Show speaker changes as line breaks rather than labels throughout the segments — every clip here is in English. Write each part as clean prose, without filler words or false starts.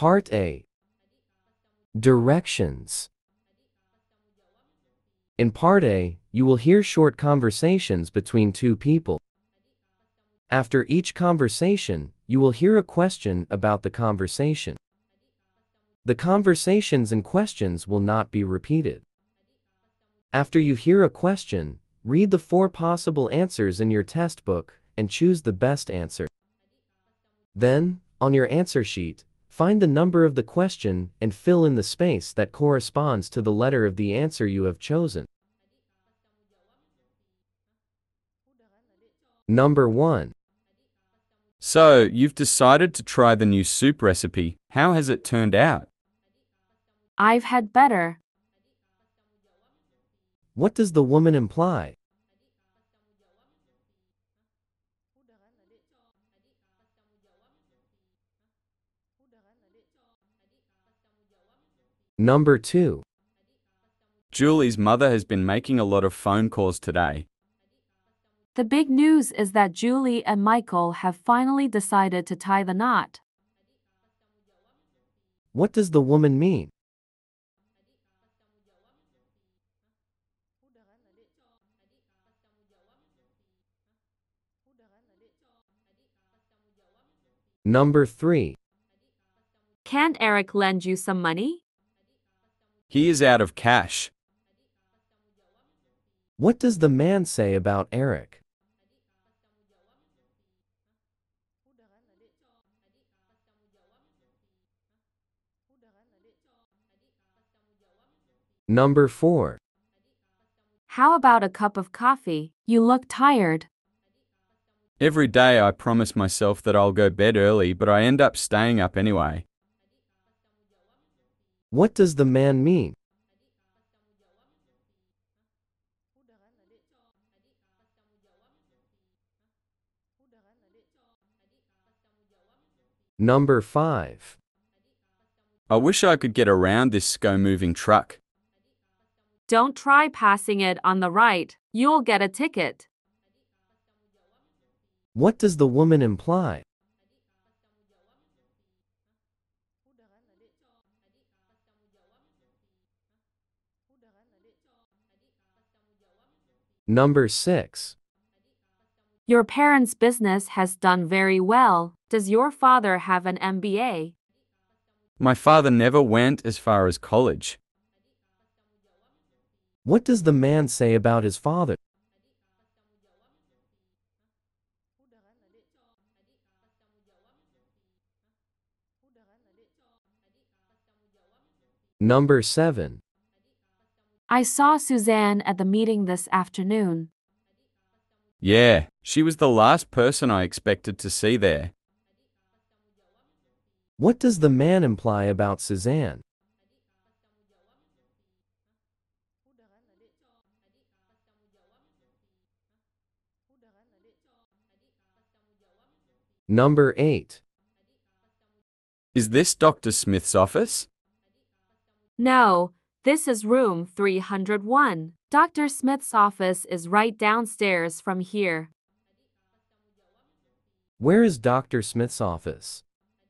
Part A. Directions. In Part A, you will hear short conversations between two people. After each conversation, you will hear a question about the conversation. The conversations and questions will not be repeated. After you hear a question, read the 4 possible answers in your test book and choose the best answer. Then, on your answer sheet, find the number of the question and fill in the space that corresponds to the letter of the answer you have chosen. Number 1.
So, you've decided to try the new soup recipe. How has it turned out?
I've had better.
What does the woman imply? Number 2.
Julie's mother has been making a lot of phone calls today.
The big news is that Julie and Michael have finally decided to tie the knot.
What does the woman mean? Number 3.
Can't Eric lend you some money?
He is out of cash.
What does the man say about Eric? Number 4.
How about a cup of coffee? You look tired.
Every day I promise myself that I'll go bed early, but I end up staying up anyway.
What does the man mean? Number 5.
I wish I could get around this slow-moving truck.
Don't try passing it on the right. You'll get a ticket.
What does the woman imply? Number 6.
Your parents' business has done very well. Does your father have an MBA?
My father never went as far as college.
What does the man say about his father? Number 7.
I saw Suzanne at the meeting this afternoon.
Yeah, she was the last person I expected to see there.
What does the man imply about Suzanne? Number 8.
Is this Dr. Smith's office?
No, this is room 301. Dr. Smith's office is right downstairs from here.
Where is Dr. Smith's office?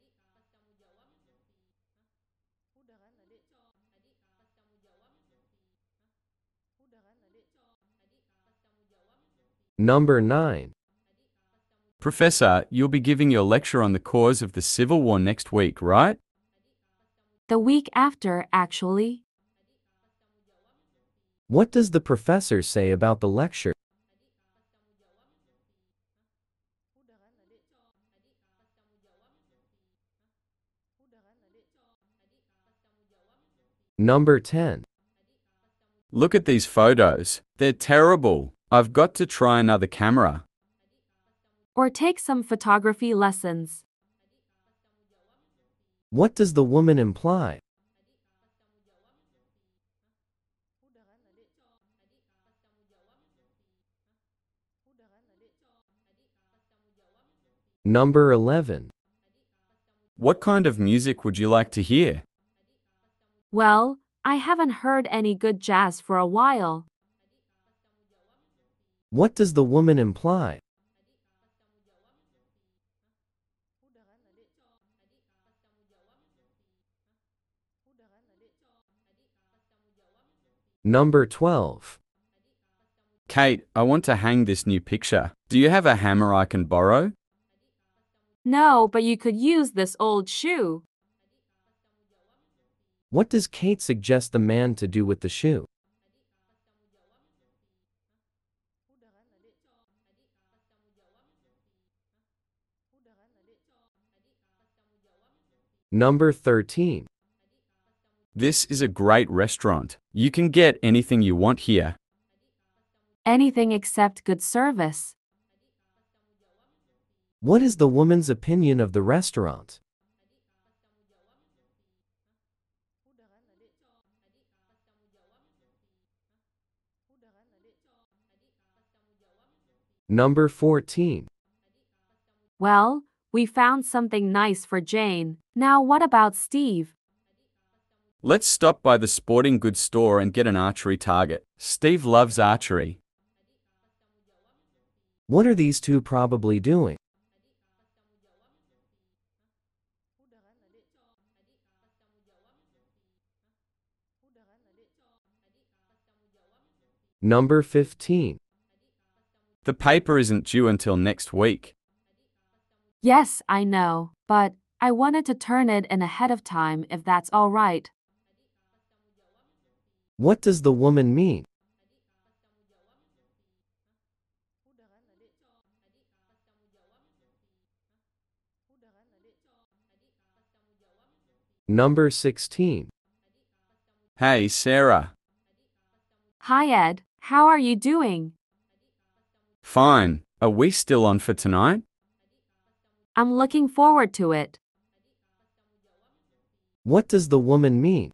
Number 9.
Professor, you'll be giving your lecture on the cause of the Civil War next week, right?
The week after, actually.
What does the professor say about the lecture? Number 10.
Look at these photos. They're terrible. I've got to try another camera.
Or take some photography lessons.
What does the woman imply? Number 11.
What kind of music would you like to hear?
Well, I haven't heard any good jazz for a while.
What does the woman imply? Number 12.
Kate, I want to hang this new picture. Do you have a hammer I can borrow?
No, but you could use this old shoe.
What does Kate suggest the man to do with the shoe? Number 13.
This is a great restaurant. You can get anything you want here.
Anything except good service.
What is the woman's opinion of the restaurant? Number 14.
Well, we found something nice for Jane. Now what about Steve?
Let's stop by the sporting goods store and get an archery target. Steve loves archery.
What are these two probably doing? Number 15.
The paper isn't due until next week.
Yes, I know, but I wanted to turn it in ahead of time if that's all right.
What does the woman mean? Number 16.
Hey, Sarah.
Hi, Ed. How are you doing?
Fine. Are we still on for tonight?
I'm looking forward to it.
What does the woman mean?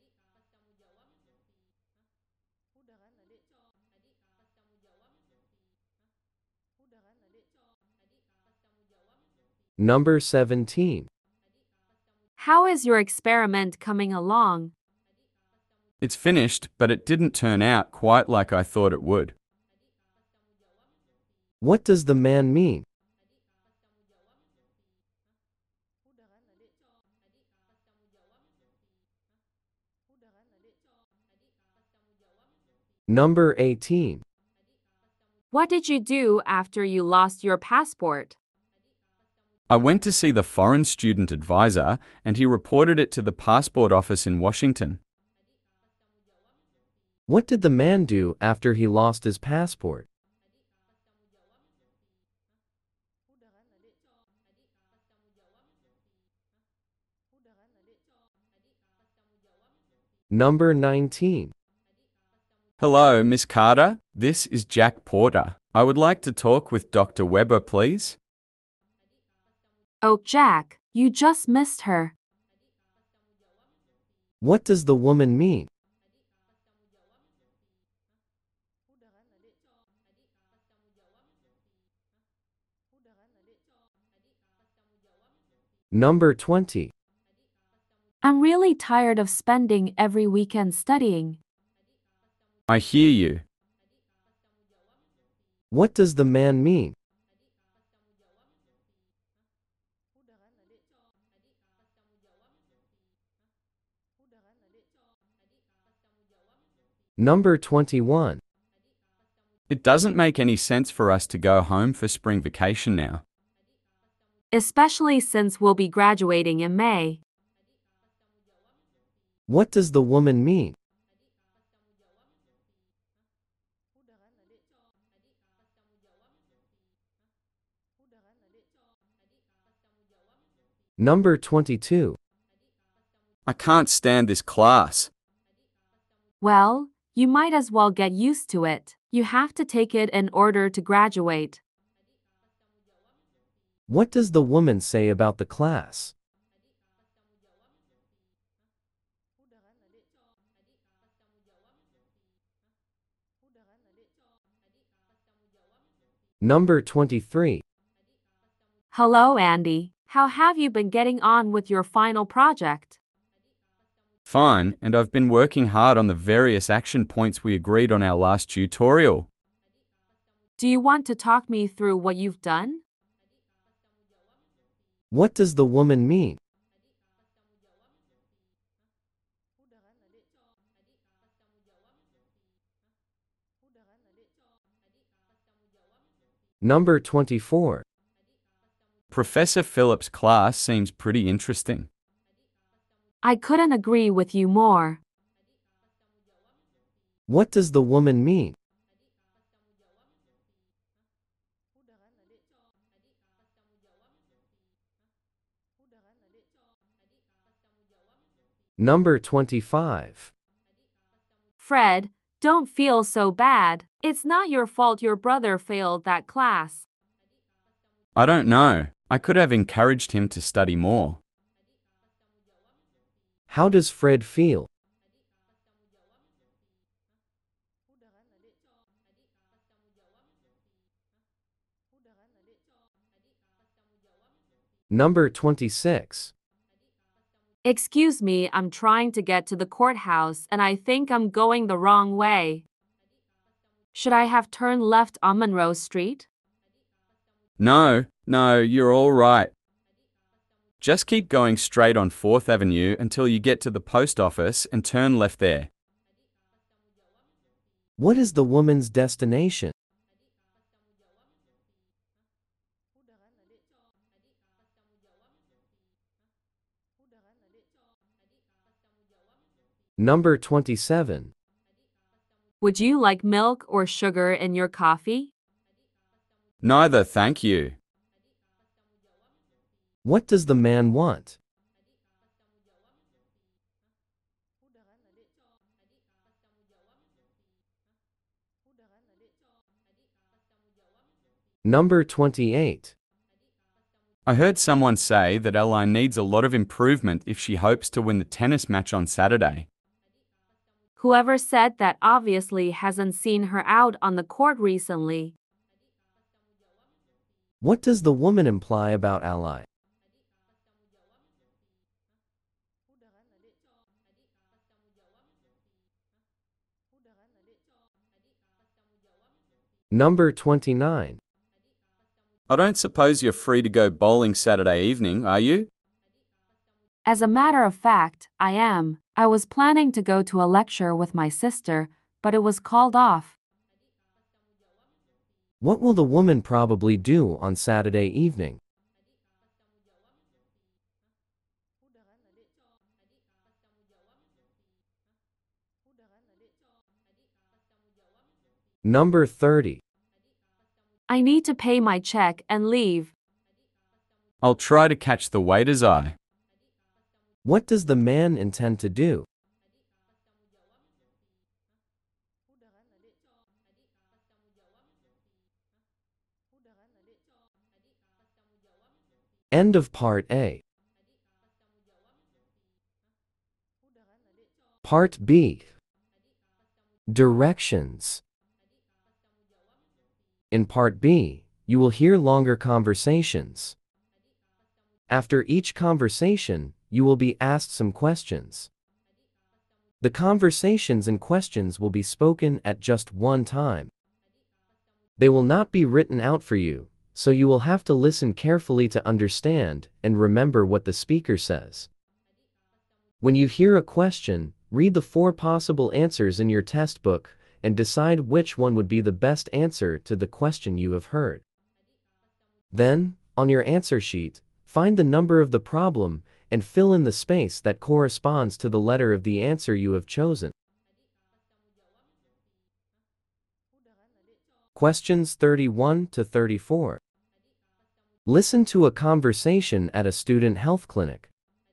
Number 17.
How is your experiment coming along?
It's finished, but it didn't turn out quite like I thought it would.
What does the man mean? Number 18.
What did you do after you lost your passport?
I went to see the foreign student advisor and he reported it to the passport office in Washington.
What did the man do after he lost his passport? Number 19.
Hello, Miss Carter. This is Jack Porter. I would like to talk with Dr. Weber, please.
Oh, Jack, you just missed her.
What does the woman mean? Number 20.
I'm really tired of spending every weekend studying.
I hear you.
What does the man mean? Number 21.
It doesn't make any sense for us to go home for spring vacation now.
Especially since we'll be graduating in May.
What does the woman mean? Number 22.
I can't stand this class.
Well, you might as well get used to it. You have to take it in order to graduate.
What does the woman say about the class? Number 23.
Hello, Andy. How have you been getting on with your final project?
Fine, and I've been working hard on the various action points we agreed on our last tutorial.
Do you want to talk me through what you've done?
What does the woman mean? Number 24.
Professor Phillips' class seems pretty interesting.
I couldn't agree with you more.
What does the woman mean? Number 25.
Fred, don't feel so bad. It's not your fault your brother failed that class.
I don't know. I could have encouraged him to study more.
How does Fred feel? Number 26.
Excuse me, I'm trying to get to the courthouse and I think I'm going the wrong way. Should I have turned left on Monroe Street?
No, you're all right. Just keep going straight on 4th Avenue until you get to the post office and turn left there.
What is the woman's destination? Number 27.
Would you like milk or sugar in your coffee?
Neither, thank you.
What does the man want? Number 28.
I heard someone say that Ally needs a lot of improvement if she hopes to win the tennis match on Saturday.
Whoever said that obviously hasn't seen her out on the court recently.
What does the woman imply about Ally? Number 29.
I don't suppose you're free to go bowling Saturday evening, are you?
As a matter of fact, I am. I was planning to go to a lecture with my sister, but it was called off.
What will the woman probably do on Saturday evening? Number 30.
I need to pay my check and leave.
I'll try to catch the waiter's eye.
What does the man intend to do? End of Part A. Part B. Directions. In Part B, you will hear longer conversations. After each conversation, you will be asked some questions. The conversations and questions will be spoken at just one time. They will not be written out for you, so you will have to listen carefully to understand and remember what the speaker says. When you hear a question, read the 4 possible answers in your test book and decide which one would be the best answer to the question you have heard. Then, on your answer sheet, find the number of the problem and fill in the space that corresponds to the letter of the answer you have chosen. Questions 31 to 34. Listen to a conversation at a student health clinic.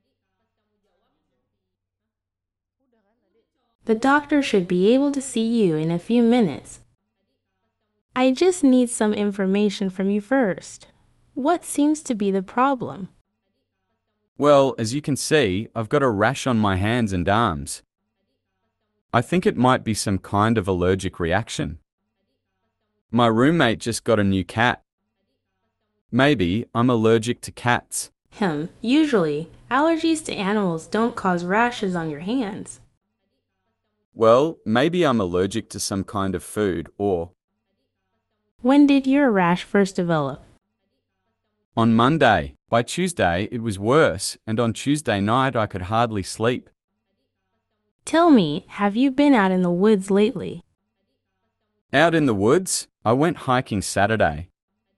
The doctor should be able to see you in a few minutes. I just need some information from you first. What seems to be the problem?
Well, as you can see, I've got a rash on my hands and arms. I think it might be some kind of allergic reaction. My roommate just got a new cat. Maybe I'm allergic to cats.
Usually, allergies to animals don't cause rashes on your hands.
Well, maybe I'm allergic to some kind of food or...
When did your rash first develop?
On Monday. By Tuesday, it was worse, and on Tuesday night I could hardly sleep.
Tell me, have you been out in the woods lately?
Out in the woods? I went hiking Saturday.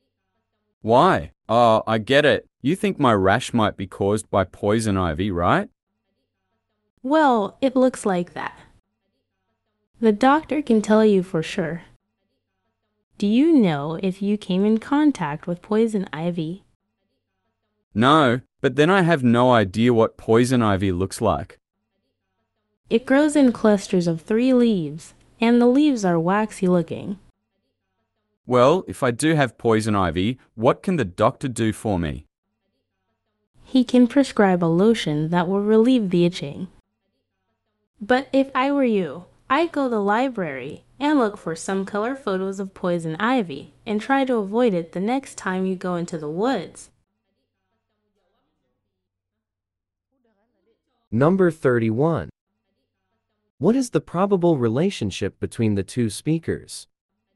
Why? Oh, I get it. You think my rash might be caused by poison ivy, right?
Well, it looks like that. The doctor can tell you for sure. Do you know if you came in contact with poison ivy?
No, but then I have no idea what poison ivy looks like.
It grows in clusters of 3 leaves, and the leaves are waxy looking.
Well, if I do have poison ivy, what can the doctor do for me?
He can prescribe a lotion that will relieve the itching. But if I were you, I'd go to the library and look for some color photos of poison ivy and try to avoid it the next time you go into the woods.
Number 31. What is the probable relationship between the two speakers?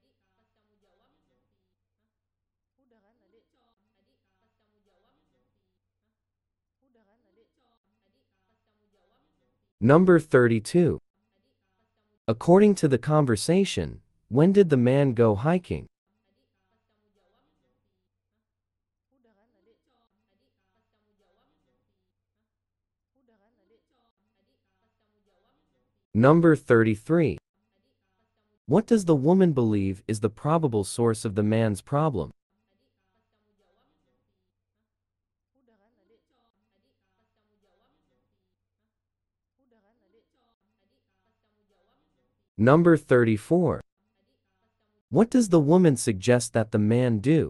Number 32. According to the conversation, when did the man go hiking? Number 33. What does the woman believe is the probable source of the man's problem? Number 34. What does the woman suggest that the man do?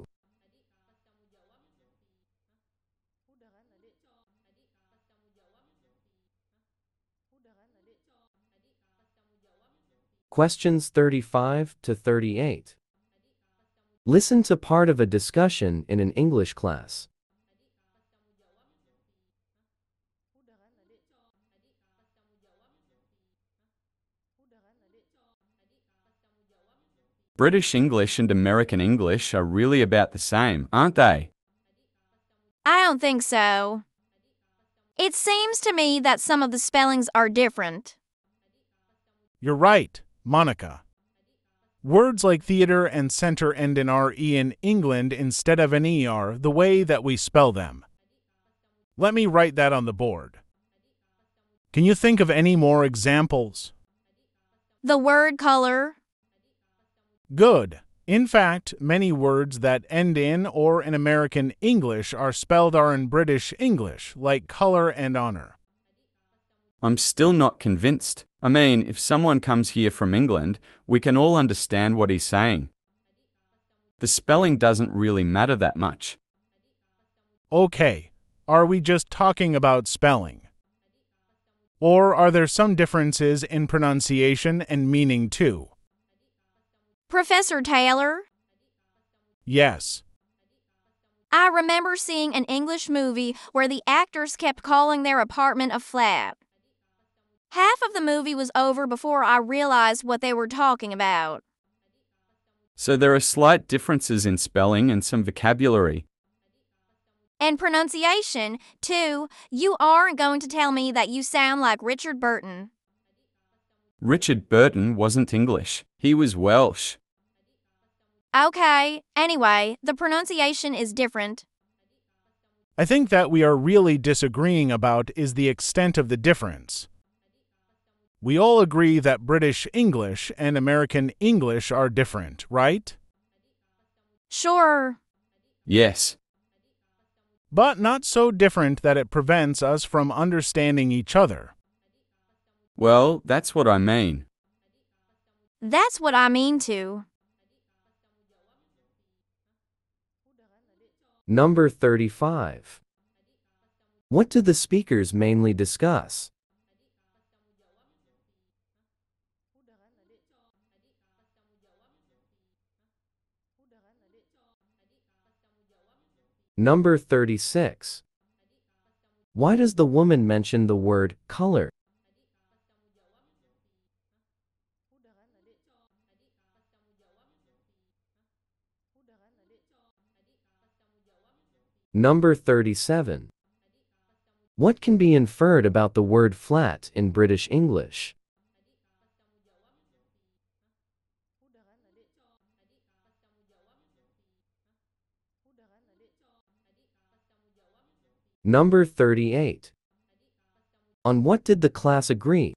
Questions 35 to 38. Listen to part of a discussion in an English class.
British English and American English are really about the same, aren't they?
I don't think so. It seems to me that some of the spellings are different.
You're right, Monica. Words like theater and center end in RE in England instead of an ER, the way that we spell them. Let me write that on the board. Can you think of any more examples?
The word color.
Good. In fact, many words that end in or in American English are spelled are in British English, like color and honor.
I'm still not convinced. I mean, if someone comes here from England, we can all understand what he's saying. The spelling doesn't really matter that much.
Okay, are we just talking about spelling? Or are there some differences in pronunciation and meaning too?
Professor Taylor,
Yes.
I remember seeing an English movie where the actors kept calling their apartment a flat. Half of the movie was over before I realized what they were talking about.
So there are slight differences in spelling and some vocabulary.
And pronunciation, too. You aren't going to tell me that you sound like Richard Burton.
Richard Burton wasn't English. He was Welsh.
Okay, anyway, the pronunciation is different.
I think that we are really disagreeing about is the extent of the difference. We all agree that British English and American English are different, right?
Sure.
Yes.
But not so different that it prevents us from understanding each other.
Well, that's what I mean.
That's what I mean too.
Number 35. What do the speakers mainly discuss? Number 36. Why does the woman mention the word color? Number 37. What can be inferred about the word flat in British English? Number 38. On what did the class agree?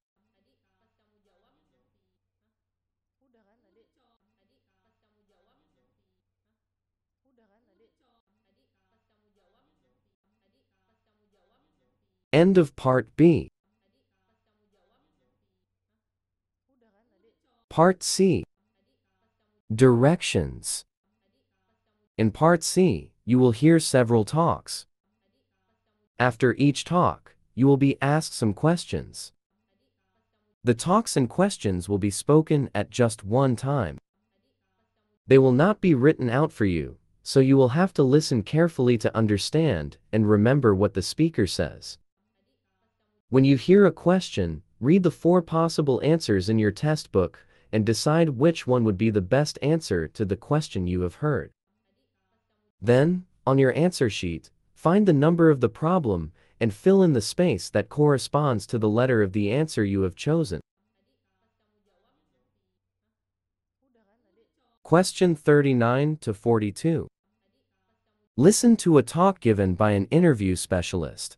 End of Part B. Part C. Directions. In Part C, you will hear several talks. After each talk, you will be asked some questions. The talks and questions will be spoken at just one time. They will not be written out for you, so you will have to listen carefully to understand and remember what the speaker says. When you hear a question, read the 4 possible answers in your test book and decide which one would be the best answer to the question you have heard. Then, on your answer sheet, find the number of the problem and fill in the space that corresponds to the letter of the answer you have chosen. Question 39 to 42. Listen to a talk given by an interview specialist.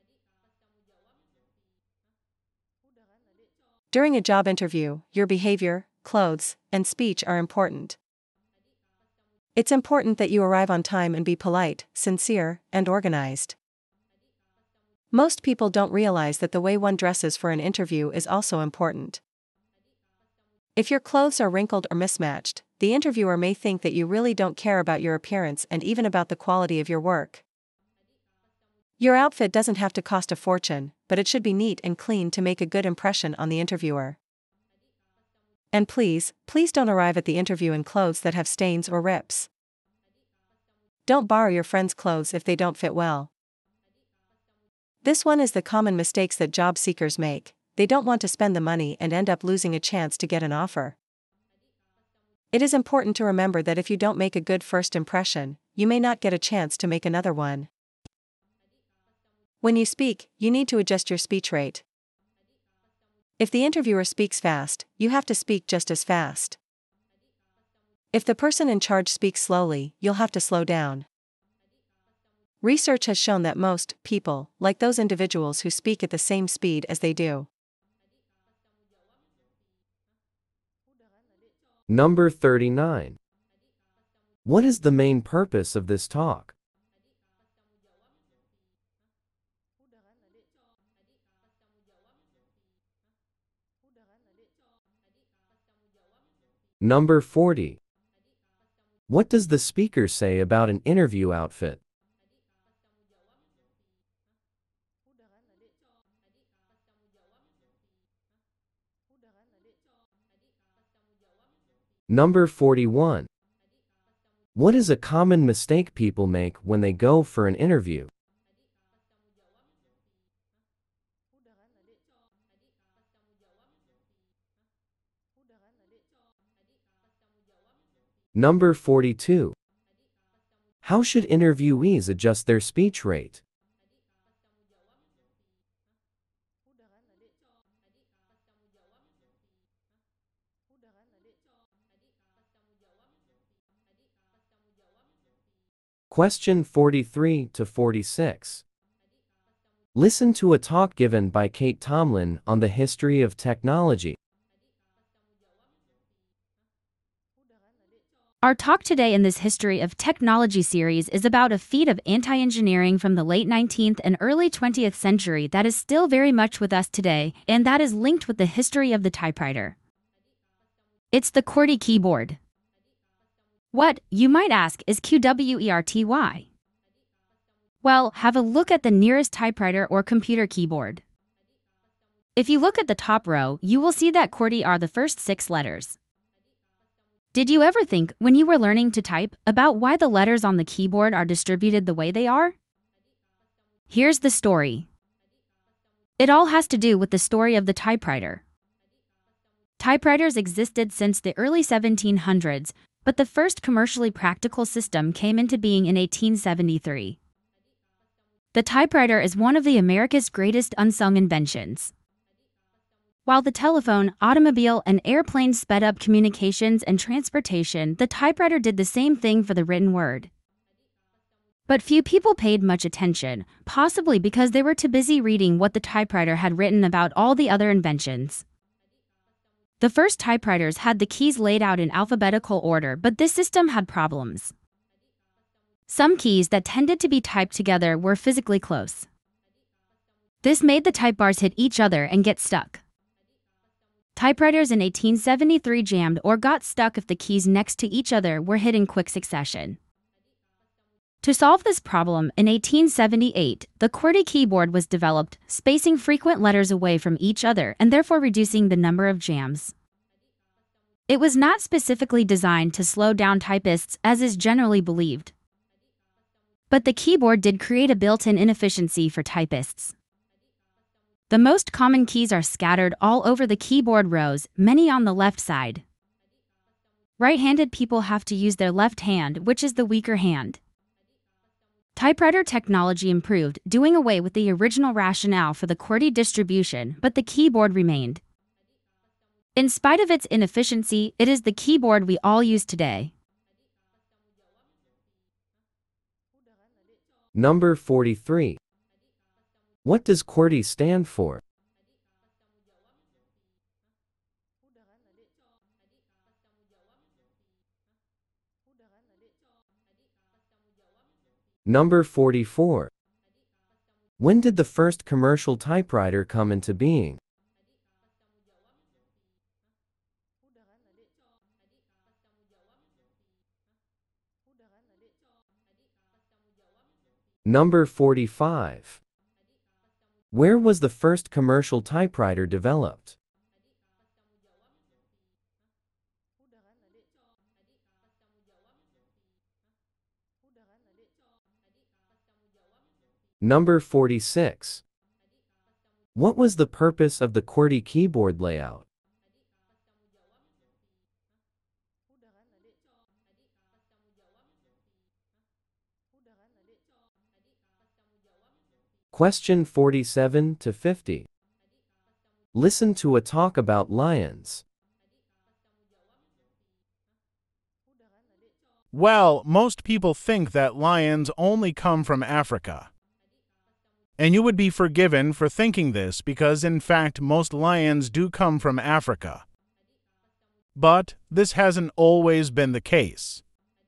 During a job interview, your behavior, clothes, and speech are important. It's important that you arrive on time and be polite, sincere, and organized. Most people don't realize that the way one dresses for an interview is also important. If your clothes are wrinkled or mismatched, the interviewer may think that you really don't care about your appearance and even about the quality of your work. Your outfit doesn't have to cost a fortune, but it should be neat and clean to make a good impression on the interviewer. And please don't arrive at the interview in clothes that have stains or rips. Don't borrow your friend's clothes if they don't fit well. This one is the common mistakes that job seekers make. They don't want to spend the money and end up losing a chance to get an offer. It is important to remember that if you don't make a good first impression, you may not get a chance to make another one. When you speak, you need to adjust your speech rate. If the interviewer speaks fast, you have to speak just as fast. If the person in charge speaks slowly, you'll have to slow down. Research has shown that most people like those individuals who speak at the same speed as they do.
Number 39. What is the main purpose of this talk? Number 40. What does the speaker say about an interview outfit? Number 41. What is a common mistake people make when they go for an interview? Number 42. How should interviewees adjust their speech rate? Question 43 to 46. Listen to a talk given by Kate Tomlin on the history of technology.
Our talk today in this History of Technology series is about a feat of anti-engineering from the late 19th and early 20th century that is still very much with us today, and that is linked with the history of the typewriter. It's the QWERTY keyboard. What, you might ask, is QWERTY? Well, have a look at the nearest typewriter or computer keyboard. If you look at the top row, you will see that QWERTY are the first 6 letters. Did you ever think, when you were learning to type, about why the letters on the keyboard are distributed the way they are? Here's the story. It all has to do with the story of the typewriter. Typewriters existed since the early 1700s, but the first commercially practical system came into being in 1873. The typewriter is one of America's greatest unsung inventions. While the telephone, automobile, and airplane sped up communications and transportation, the typewriter did the same thing for the written word. But few people paid much attention, possibly because they were too busy reading what the typewriter had written about all the other inventions. The first typewriters had the keys laid out in alphabetical order, but this system had problems. Some keys that tended to be typed together were physically close. This made the type bars hit each other and get stuck. Typewriters in 1873 jammed or got stuck if the keys next to each other were hit in quick succession. To solve this problem, in 1878, the QWERTY keyboard was developed, spacing frequent letters away from each other and therefore reducing the number of jams. It was not specifically designed to slow down typists as is generally believed. But the keyboard did create a built-in inefficiency for typists. The most common keys are scattered all over the keyboard rows, many on the left side. Right-handed people have to use their left hand, which is the weaker hand. Typewriter technology improved, doing away with the original rationale for the QWERTY distribution, but the keyboard remained. In spite of its inefficiency, it is the keyboard we all use today.
Number 43. What does QWERTY stand for? Number 44. When did the first commercial typewriter come into being? Number 45. Where was the first commercial typewriter developed? Number 46. What was the purpose of the QWERTY keyboard layout? Question 47 to 50. Listen to a talk about lions.
Well, most people think that lions only come from Africa. And you would be forgiven for thinking this because, in fact, most lions do come from Africa. But this hasn't always been the case.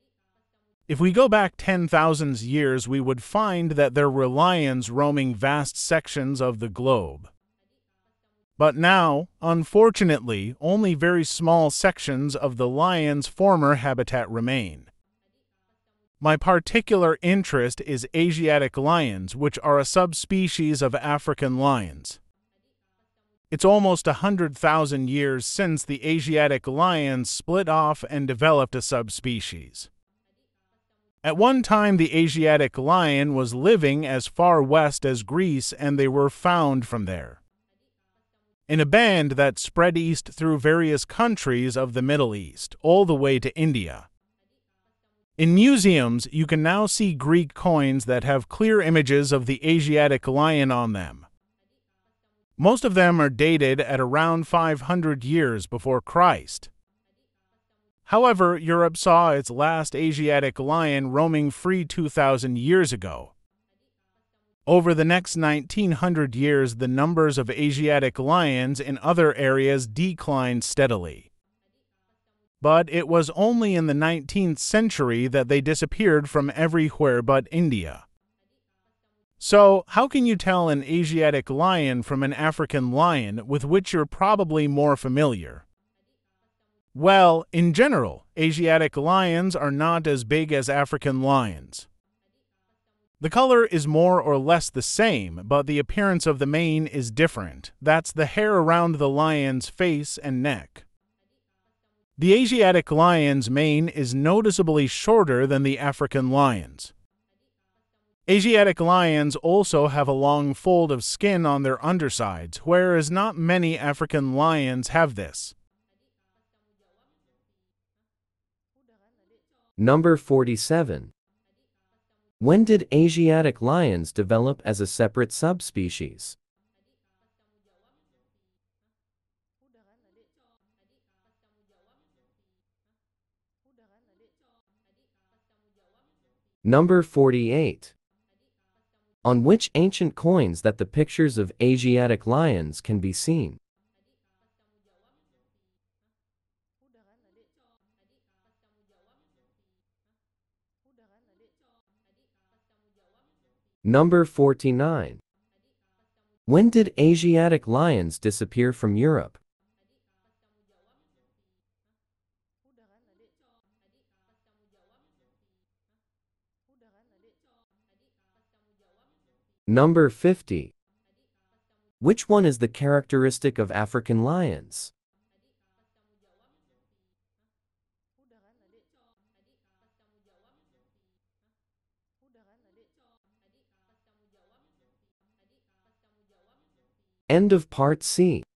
If we go back 10,000 years, we would find that there were lions roaming vast sections of the globe. But now, unfortunately, only very small sections of the lion's former habitat remain. My particular interest is Asiatic lions, which are a subspecies of African lions. It's almost 100,000 years since the Asiatic lions split off and developed a subspecies. At one time, the Asiatic lion was living as far west as Greece, and they were found from there, in a band that spread east through various countries of the Middle East, all the way to India. In museums, you can now see Greek coins that have clear images of the Asiatic lion on them. Most of them are dated at around 500 years before Christ. However, Europe saw its last Asiatic lion roaming free 2,000 years ago. Over the next 1900 years, the numbers of Asiatic lions in other areas declined steadily. But it was only in the 19th century that they disappeared from everywhere but India. So, how can you tell an Asiatic lion from an African lion with which you're probably more familiar? Well, in general, Asiatic lions are not as big as African lions. The color is more or less the same, but the appearance of the mane is different. That's the hair around the lion's face and neck. The Asiatic lion's mane is noticeably shorter than the African lion's. Asiatic lions also have a long fold of skin on their undersides, whereas not many African lions have this.
Number 47. When did Asiatic lions develop as a separate subspecies? Number 48. On which ancient coins that the pictures of Asiatic lions can be seen? Number 49. When did Asiatic lions disappear from Europe? Number 50. Which one is the characteristic of African lions? End of Part C.